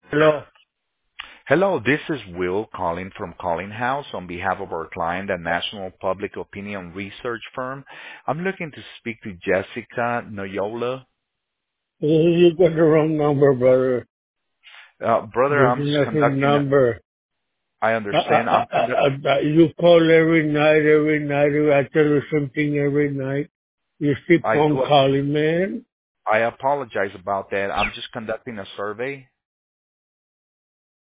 Hello. Hello, this is Will calling from Calling House on behalf of our client, a national public opinion research firm. I'm looking to speak to Jessica Noyola. You got the wrong number, brother. Brother, There's I'm just nothing conducting number. I understand. You call every night. I tell you something every night. You keep I on do, calling, man. I apologize about that. I'm just conducting a survey